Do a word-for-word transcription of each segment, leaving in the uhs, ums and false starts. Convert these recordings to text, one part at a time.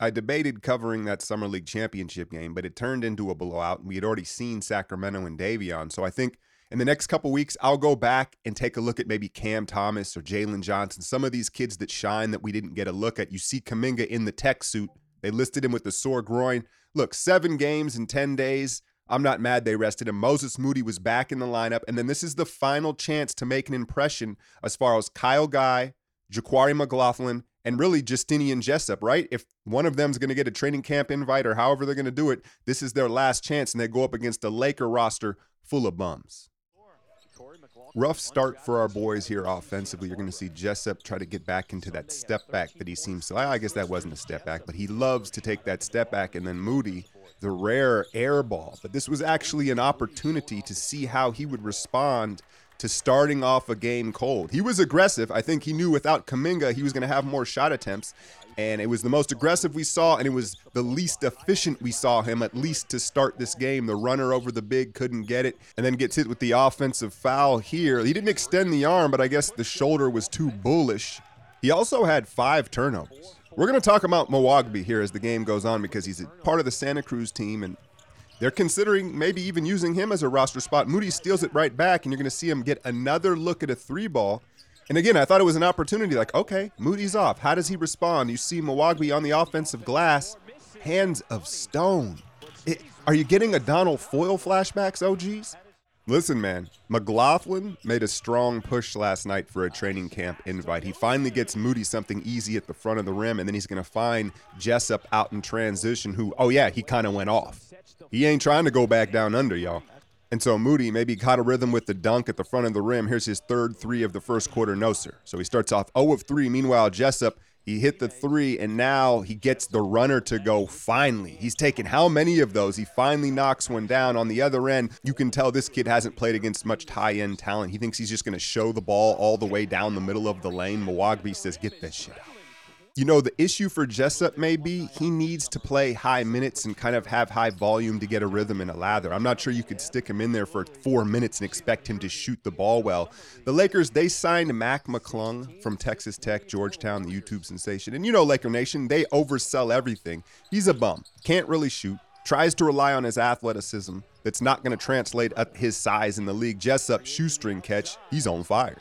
I debated covering that Summer League championship game, but it turned into a blowout, and we had already seen Sacramento and Davion. So I think in the next couple weeks, I'll go back and take a look at maybe Cam Thomas or Jalen Johnson, some of these kids that shine that we didn't get a look at. You see Kuminga in the tech suit. They listed him with the sore groin. Look, seven games in ten days. I'm not mad they rested him. Moses Moody was back in the lineup, and then this is the final chance to make an impression as far as Kyle Guy, Jaquari McLaughlin, and really Justinian Jessup, right? If one of them is going to get a training camp invite or however they're going to do it, this is their last chance, and they go up against a Laker roster full of bums. Rough start for our boys here offensively. You're going to see Jessup try to get back into that step back that he seems to. I guess that wasn't a step back, but he loves to take that step back. And then Moody, the rare air ball. But this was actually an opportunity to see how he would respond to starting off a game cold. He was aggressive. I think he knew without Kuminga he was going to have more shot attempts, and it was the most aggressive we saw, and it was the least efficient we saw him, at least to start this game. The runner over the big couldn't get it, and then gets hit with the offensive foul here. He didn't extend the arm, but I guess the shoulder was too bullish. He also had five turnovers. We're going to talk about Mwagbi here as the game goes on because he's a part of the Santa Cruz team, and they're considering maybe even using him as a roster spot. Moody steals it right back, and you're going to see him get another look at a three ball. And again, I thought it was an opportunity like, okay, Moody's off. How does he respond? You see Mwagbi on the offensive glass, hands of stone. It, are you getting a Donald Foyle flashbacks, O Gs? Listen, man, McLaughlin made a strong push last night for a training camp invite. He finally gets Moody something easy at the front of the rim, and then he's going to find Jessup out in transition who, oh yeah, he kind of went off. He ain't trying to go back down under, y'all. And so Moody maybe caught a rhythm with the dunk at the front of the rim. Here's his third three of the first quarter, no sir. So he starts off zero of three. Meanwhile, Jessup, he hit the three, and now he gets the runner to go finally. He's taken how many of those? He finally knocks one down. On the other end, you can tell this kid hasn't played against much high-end talent. He thinks he's just going to show the ball all the way down the middle of the lane. Mwagbi says, get that shit out. You know, the issue for Jessup may be he needs to play high minutes and kind of have high volume to get a rhythm and a lather. I'm not sure you could stick him in there for four minutes and expect him to shoot the ball well. The Lakers, they signed Mac McClung from Texas Tech, Georgetown, the YouTube sensation. And you know, Laker Nation, they oversell everything. He's a bum, can't really shoot, tries to rely on his athleticism that's not going to translate at his size in the league. Jessup, shoestring catch, he's on fire.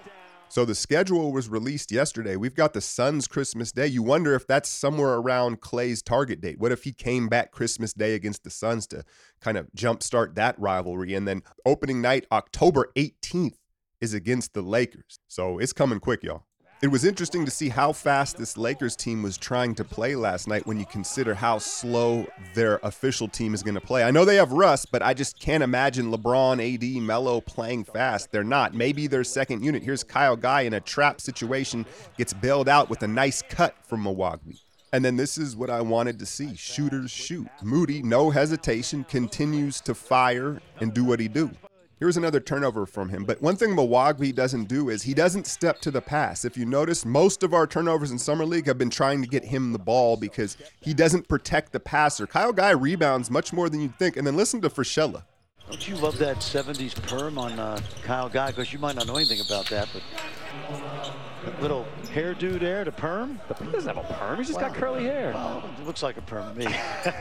So the schedule was released yesterday. We've got the Suns Christmas Day. You wonder if that's somewhere around Clay's target date. What if he came back Christmas Day against the Suns to kind of jumpstart that rivalry? And then opening night, October eighteenth, is against the Lakers. So it's coming quick, y'all. It was interesting to see how fast this Lakers team was trying to play last night when you consider how slow their official team is going to play. I know they have Russ, but I just can't imagine LeBron, A D, Melo playing fast. They're not. Maybe their second unit. Here's Kyle Guy in a trap situation, gets bailed out with a nice cut from Mwagbi. And then this is what I wanted to see. Shooters shoot. Moody, no hesitation, continues to fire and do what he do. Here's another turnover from him. But one thing Mwagbi doesn't do is he doesn't step to the pass. If you notice, most of our turnovers in Summer League have been trying to get him the ball because he doesn't protect the passer. Kyle Guy rebounds much more than you'd think. And then listen to Frischella. Don't you love that seventies perm on uh, Kyle Guy? Because you might not know anything about that, but that little hairdo there, the perm. He doesn't have a perm. He's just wow. got curly hair. Well, it looks like a perm to me.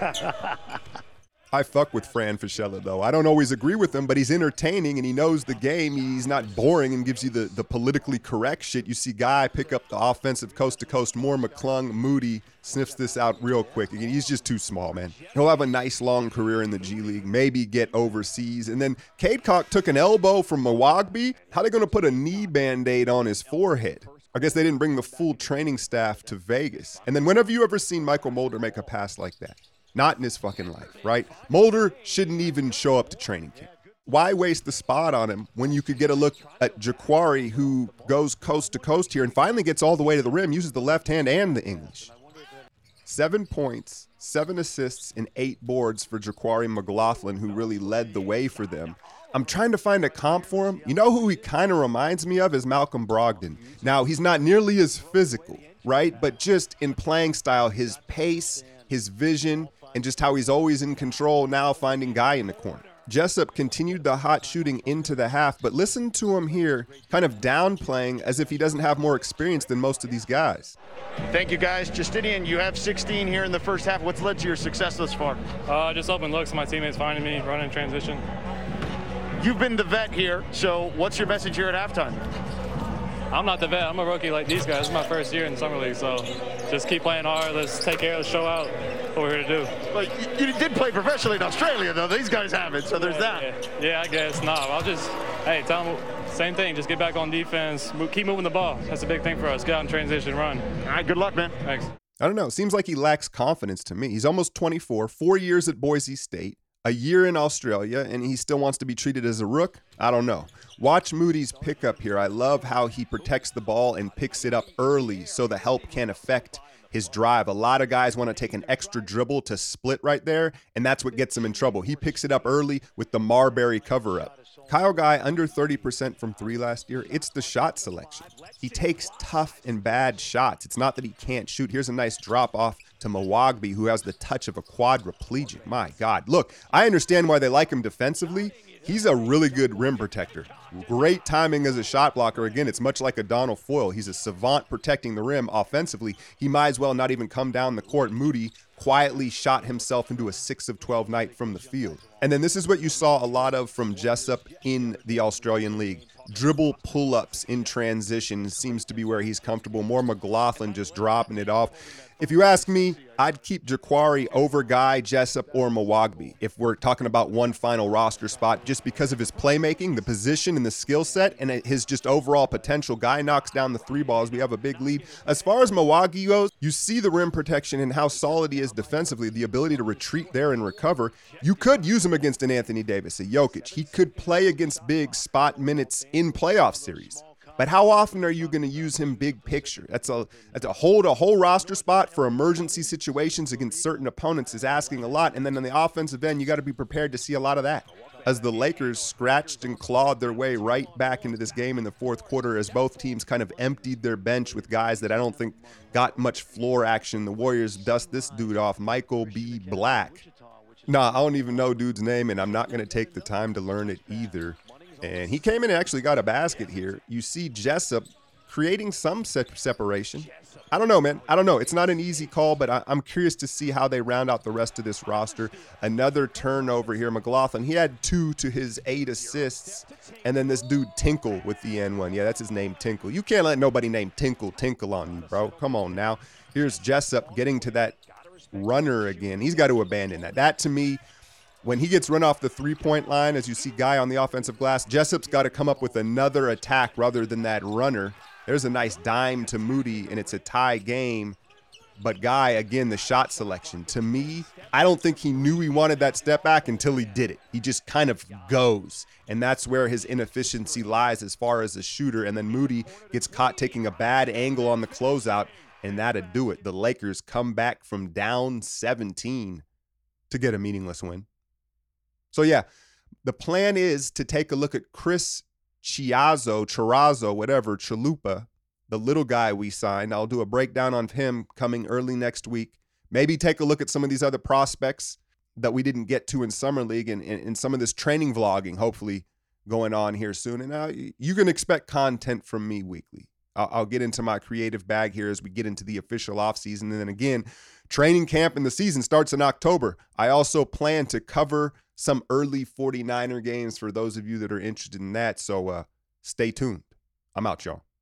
I fuck with Fran Fischella, though. I don't always agree with him, but he's entertaining and he knows the game. He's not boring and gives you the, the politically correct shit. You see Guy pick up the offensive coast-to-coast more. McClung, Moody sniffs this out real quick. Again, he's just too small, man. He'll have a nice long career in the G League, maybe get overseas. And then Cade Cock took an elbow from Mwagbi. How are they going to put a knee Band-Aid on his forehead? I guess they didn't bring the full training staff to Vegas. And then when have you ever seen Michael Mulder make a pass like that? Not in his fucking life, right? Mulder shouldn't even show up to training camp. Why waste the spot on him when you could get a look at Jaquari, who goes coast to coast here and finally gets all the way to the rim, uses the left hand and the English. Seven points, seven assists, and eight boards for Jaquari McLaughlin, who really led the way for them. I'm trying to find a comp for him. You know who he kind of reminds me of is Malcolm Brogdon. Now, he's not nearly as physical, right? But just in playing style, his pace, his vision, and just how he's always in control, now finding Guy in the corner. Jessup continued the hot shooting into the half, but listen to him here, kind of downplaying as if he doesn't have more experience than most of these guys. Thank you, guys. Justinian, you have sixteen here in the first half. What's led to your success thus far? Uh, just open looks, my teammates finding me, running transition. You've been the vet here, so what's your message here at halftime? I'm not the vet. I'm a rookie like these guys. This is my first year in Summer League, so just keep playing hard. Let's take care of the show out. What we're here to do. But you, you did play professionally in Australia, though. These guys haven't, so there's yeah, that. Yeah, yeah, I guess. Nah, I'll just, hey, tell them same thing. Just get back on defense. Keep moving the ball. That's a big thing for us. Get out in transition, run. All right, good luck, man. Thanks. I don't know. Seems like he lacks confidence to me. He's almost twenty-four, four years at Boise State, a year in Australia, and he still wants to be treated as a rook? I don't know. Watch Moody's pickup here. I love how he protects the ball and picks it up early so the help can affect his drive. A lot of guys want to take an extra dribble to split right there, and that's what gets him in trouble. He picks it up early with the Marbury cover-up. Kyle Guy, under thirty percent from three last year. It's the shot selection. He takes tough and bad shots. It's not that he can't shoot. Here's a nice drop off to Mawagbe, who has the touch of a quadriplegic. My God. Look, I understand why they like him defensively. He's a really good rim protector. Great timing as a shot blocker. Again, it's much like a Donald Foyle. He's a savant protecting the rim offensively. He might as well not even come down the court. Moody quietly shot himself into a six of twelve night from the field. And then this is what you saw a lot of from Jessup in the Australian League. Dribble pull-ups in transition seems to be where he's comfortable. More McLaughlin just dropping it off. If you ask me, I'd keep Jaquari over Guy, Jessup, or Mawagbe if we're talking about one final roster spot, just because of his playmaking, the position, and the skill set, and his just overall potential. Guy knocks down the three balls. We have a big lead. As far as Mawagbe goes, you see the rim protection and how solid he is defensively, the ability to retreat there and recover. You could use him against an Anthony Davis, a Jokic. He could play against big spot minutes in playoff series. But how often are you going to use him big picture? That's a that's a hold a whole roster spot for emergency situations against certain opponents is asking a lot. And then on the offensive end, you got to be prepared to see a lot of that. As the Lakers scratched and clawed their way right back into this game in the fourth quarter, as both teams kind of emptied their bench with guys that I don't think got much floor action. The Warriors dust this dude off, Michael B. Black. Nah, I don't even know dude's name, and I'm not going to take the time to learn it either. And he came in and actually got a basket here. You see Jessup creating some se- separation. I don't know, man. I don't know. It's not an easy call, but I- I'm curious to see how they round out the rest of this roster. Another turnover here. McLaughlin, he had two to his eight assists. And then this dude Tinkle with the N one. Yeah, that's his name, Tinkle. You can't let nobody named Tinkle Tinkle on you, bro. Come on now. Here's Jessup getting to that runner again. He's got to abandon that. That, to me, when he gets run off the three-point line, as you see Guy on the offensive glass, Jessup's got to come up with another attack rather than that runner. There's a nice dime to Moody, and it's a tie game. But Guy, again, the shot selection. To me, I don't think he knew he wanted that step back until he did it. He just kind of goes, and that's where his inefficiency lies as far as a shooter. And then Moody gets caught taking a bad angle on the closeout, and that'd do it. The Lakers come back from down seventeen to get a meaningless win. So, yeah, the plan is to take a look at Chris Chiazzo, Chirazzo, whatever, Chalupa, the little guy we signed. I'll do a breakdown on him coming early next week. Maybe take a look at some of these other prospects that we didn't get to in Summer League and, and, and some of this training vlogging, hopefully, going on here soon. And uh, you can expect content from me weekly. I'll, I'll get into my creative bag here as we get into the official offseason. And then again, training camp and the season starts in October. I also plan to cover some early forty-niner games for those of you that are interested in that. So uh, stay tuned. I'm out, y'all.